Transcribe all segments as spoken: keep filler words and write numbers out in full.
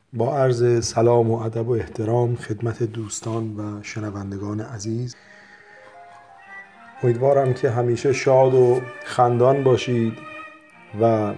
با عرض سلام و ادب و احترام خدمت دوستان و شنوندگان عزیز، امیدوارم که همیشه شاد و خندان باشید و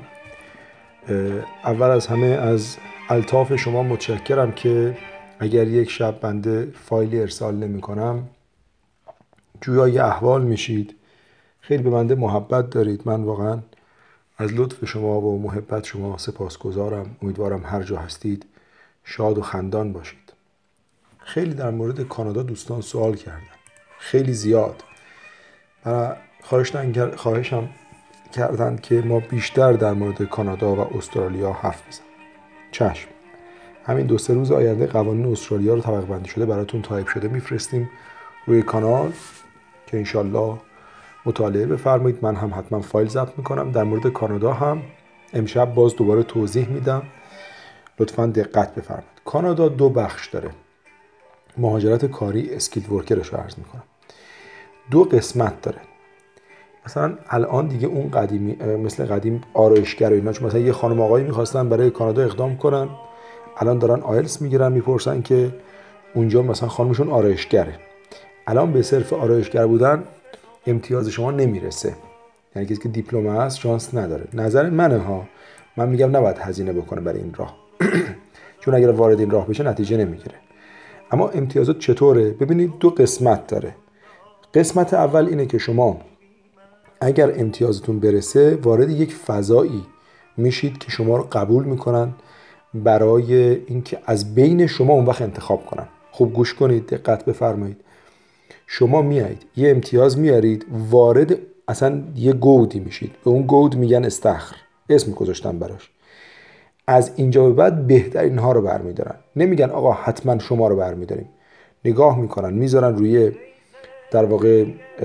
اول از همه از الطاف شما متشکرم که اگر یک شب بنده فایلی ارسال نمی کنم جویای احوال میشید. خیلی به بنده محبت دارید. من واقعا از لطف شما و محبت شما سپاسگزارم. امیدوارم هر جا هستید شاد و خندان باشید. خیلی در مورد کانادا دوستان سوال کردن، خیلی زیاد، و خواهشم خواهشم کردن که ما بیشتر در مورد کانادا و استرالیا حرف بزنیم. چشم. همین دو سه روز آینده قوانین استرالیا رو طبقه بندی شده براتون تایپ شده میفرستیم روی کانال که انشالله مطالعه بفرمایید. من هم حتما فایل ضبط میکنم. در مورد کانادا هم امشب باز دوباره توضیح میدم، لطفاً دقت بفرمایید. کانادا دو بخش داره. مهاجرت کاری اسکیل ورکرش رو عرض میکنم. دو قسمت داره. مثلا الان دیگه اون قدیمی مثل قدیم آرایشگر و اینا، چون مثلا یه خانم آقایی میخواستن برای کانادا اقدام کنن، الان دارن آیلتس میگیرن، میپرسن که اونجا مثلا خانمشون آرایشگره. الان به صرف آرایشگر بودن امتیاز شما نمیرسه، یعنی کسی که دیپلم هست شانس نداره. نظر منه ها، من میگم نباید هزینه بکنه برای این راه چون اگر وارد این راه بشه نتیجه نمیگیره. اما امتیازات چطوره؟ ببینید دو قسمت داره. قسمت اول اینه که شما اگر امتیازتون برسه وارد یک فضایی میشید که شما رو قبول میکنن برای اینکه از بین شما اون وقت انتخاب کنن. خوب گوش کنید، دقت بفرمایید. شما میایید یه امتیاز میارید، وارد اصلا یه گودی میشید، به اون گود میگن استخر، اسم گذاشتن براش. از اینجا به بعد بهترین ها رو برمیدارن. نمیگن آقا حتما شما رو برمیداریم، نگاه میکنن، میذارن روی در واقع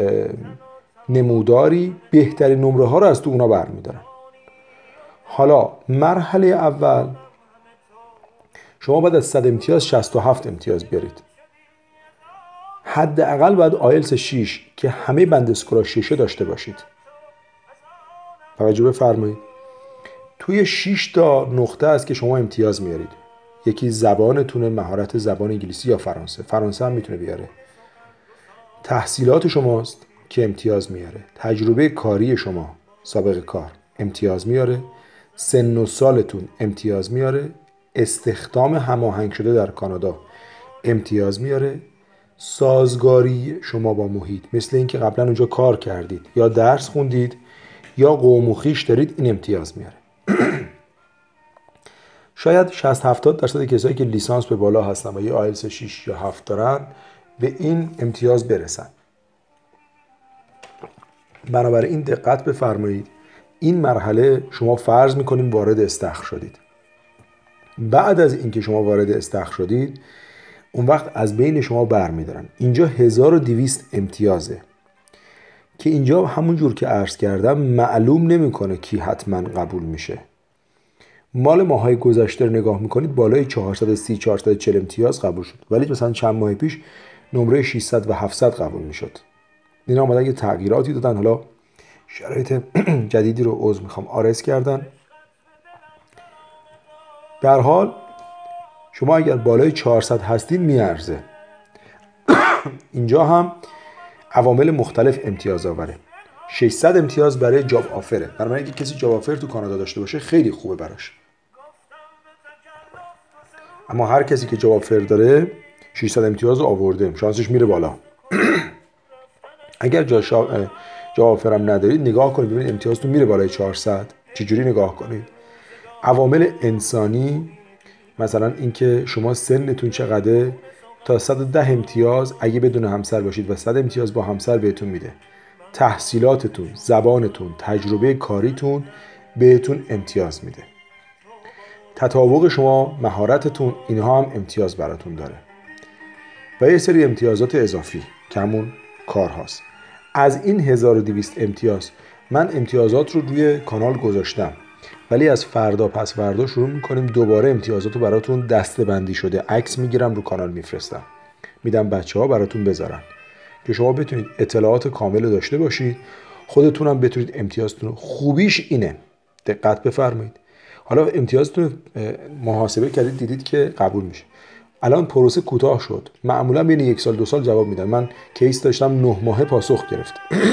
نموداری بهترین نمره ها رو از تو اونا برمیدارن. حالا مرحله اول شما باید از صد امتیاز شصت و هفت امتیاز بیارید. حداقل باید آیلتس شش که همه بند اسکورا شش داشته باشید. توجه بفرمایید. توی شش تا نقطه است که شما امتیاز میارید. یکی زبانتونه، مهارت زبان انگلیسی یا فرانسه. فرانسه هم میتونه بیاره. تحصیلات شماست که امتیاز میاره. تجربه کاری شما، سابقه کار، امتیاز میاره. سن و سالتون امتیاز میاره. استخدام هماهنگ شده در کانادا امتیاز میاره. سازگاری شما با محیط، مثل اینکه قبلا اونجا کار کردید یا درس خوندید یا قوم و خویش دارید، این امتیاز میاره. شاید شصت هفتاد درصد کسایی که لیسانس به بالا هستن و یه آیلتس شش یا هفت دارن به این امتیاز برسن. بنابراین دقت بفرمایید. این مرحله شما فرض میکنیم وارد استخر شدید. بعد از اینکه شما وارد استخر شدید اون وقت از بین شما برمیدارن. اینجا هزار و دویست امتیازه که اینجا همون جور که عرض کردم معلوم نمیکنه کی حتما قبول میشه. مال ماهای گذشته رو نگاه میکنید بالای چهارصد و سی چهارصد و چهل امتیاز قبول شد، ولی مثلا چند ماه پیش نمره ششصد و هفتصد قبول میشد. اینا اومدن یه تغییراتی دادن، حالا شرایط جدیدی رو عذر میخوام آرز کردن. به هر حال شما اگر بالای چهارصد هستین میارزه. اینجا هم عوامل مختلف امتیاز آوره. ششصد امتیاز برای جاب آفره. برای اینکه کسی جاب آفر تو کانادا داشته باشه خیلی خوبه براش. اما هر کسی که جاب آفر داره ششصد امتیاز آورده، شانسش میره بالا. اگر جا شا... جاب آفر هم ندارید نگاه کنید ببینید امتیازتون میره بالای چهارصد. چجوری نگاه کنید؟ عوامل انسانی، مثلا اینکه شما سنتون چقدره، تا صد و ده امتیاز اگه بدون همسر باشید و صد امتیاز با همسر بهتون میده. تحصیلاتتون، زبانتون، تجربه کاریتون بهتون امتیاز میده. تطابق شما، مهارتتون، اینها هم امتیاز براتون داره. و یه سری امتیازات اضافی که همون کار هاست. از این هزار و دویست امتیاز من امتیازات رو روی کانال گذاشتم، ولی از فردا پس فردا شروع میکنیم دوباره امتیازات رو براتون دسته بندی شده عکس میگیرم رو کانال میفرستم، میدم بچه ها براتون بذارن که شما بتونید اطلاعات کامل داشته باشید، خودتون هم بتونید امتیازتون. خوبیش اینه، دقت بفرمایید، حالا امتیازتون محاسبه کردید دیدید که قبول میشه. الان پروسه کوتاه شد، معمولا بین یک سال دو سال جواب میدن. من کیس داشتم نه ماهه پاسخ گرفت.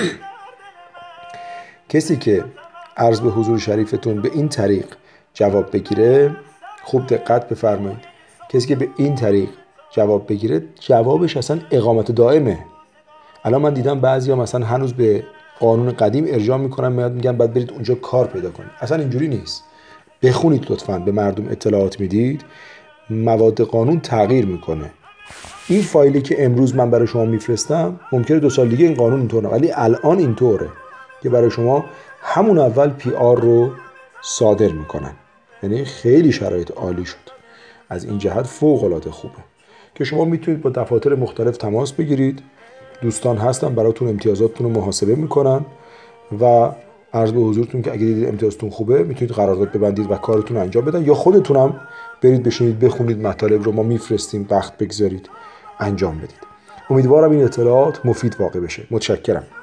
کسی که عرض به حضور شریفتون به این طریق جواب بگیره، خوب دقت بفرمایید، کسی که به این طریق جواب بگیره جوابش اصلا اقامت دائمه. الان من دیدم بعضیا مثلا هنوز به قانون قدیم ارجاع میکنن، میاد میگن بعد برید اونجا کار پیدا کنید. اصلا اینجوری نیست. بخونید لطفاً، به مردم اطلاعات میدید، مواد قانون تغییر میکنه. این فایلی که امروز من برای شما میفرستم ممکنه دو سال دیگه این قانون اینطور نه، ولی الان اینطوره که برای شما همون اول پی آر رو صادر میکنن. یعنی خیلی شرایط عالی شد. از این جهت فوق العاده خوبه که شما میتونید با دفاتر مختلف تماس بگیرید. دوستان هستن براتون امتیازاتتون رو محاسبه میکنن و عرض به حضورتون که اگه دیدید امتیازتون خوبه میتونید قرارداد ببندید و کارتون رو انجام بدن، یا خودتونم برید بشینید بخونید مطالب رو، ما میفرستیم، وقت بگذارید انجام بدید. امیدوارم این اطلاعات مفید واقع بشه. متشکرم.